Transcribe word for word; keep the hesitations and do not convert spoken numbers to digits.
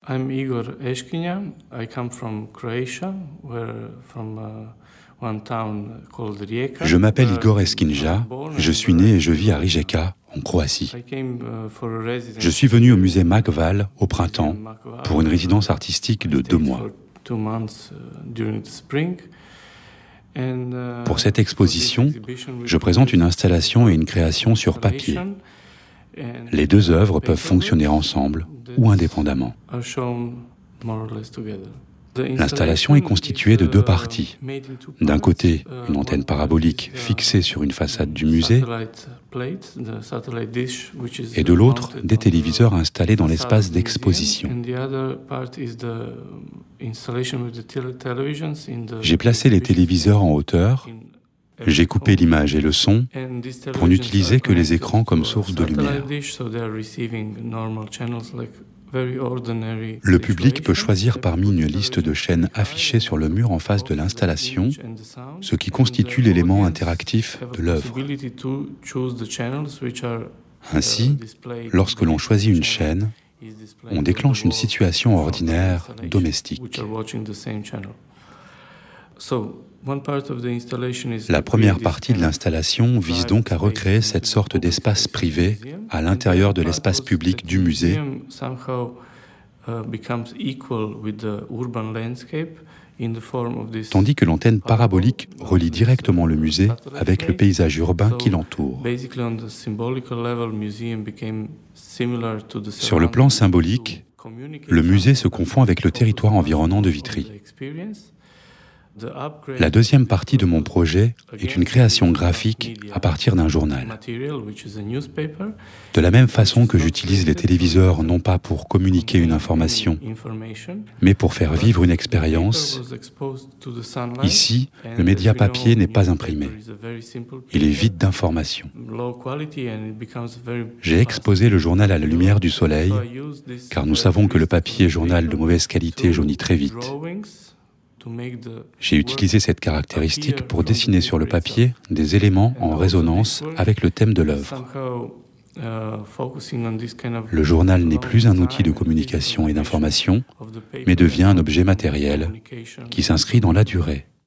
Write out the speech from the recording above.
I'm Igor Eshkinja. I come from Croatia, where from uh, one town called Rijeka. Je m'appelle Igor Eshkinja. Je suis né et je vis à Rijeka, en Croatie. Je suis venu au musée Macval au printemps pour une résidence artistique de deux mois. Pour cette exposition, je présente une installation et une création sur papier. Les deux œuvres peuvent fonctionner ensemble ou indépendamment. L'installation est constituée de deux parties. D'un côté, une antenne parabolique fixée sur une façade du musée, et de l'autre, des téléviseurs installés dans l'espace d'exposition. J'ai placé les téléviseurs en hauteur, j'ai coupé l'image et le son pour n'utiliser que les écrans comme source de lumière. Le public peut choisir parmi une liste de chaînes affichées sur le mur en face de l'installation, ce qui constitue l'élément interactif de l'œuvre. Ainsi, lorsque l'on choisit une chaîne, on déclenche une situation ordinaire domestique. La première partie de l'installation vise donc à recréer cette sorte d'espace privé à l'intérieur de l'espace public du musée, tandis que l'antenne parabolique relie directement le musée avec le paysage urbain qui l'entoure. Sur le plan symbolique, le musée se confond avec le territoire environnant de Vitry. La deuxième partie de mon projet est une création graphique à partir d'un journal. De la même façon que j'utilise les téléviseurs non pas pour communiquer une information, mais pour faire vivre une expérience, ici, le média papier n'est pas imprimé. Il est vide d'informations. J'ai exposé le journal à la lumière du soleil, car nous savons que le papier journal de mauvaise qualité jaunit très vite. J'ai utilisé cette caractéristique pour dessiner sur le papier des éléments en résonance avec le thème de l'œuvre. Le journal n'est plus un outil de communication et d'information, mais devient un objet matériel qui s'inscrit dans la durée.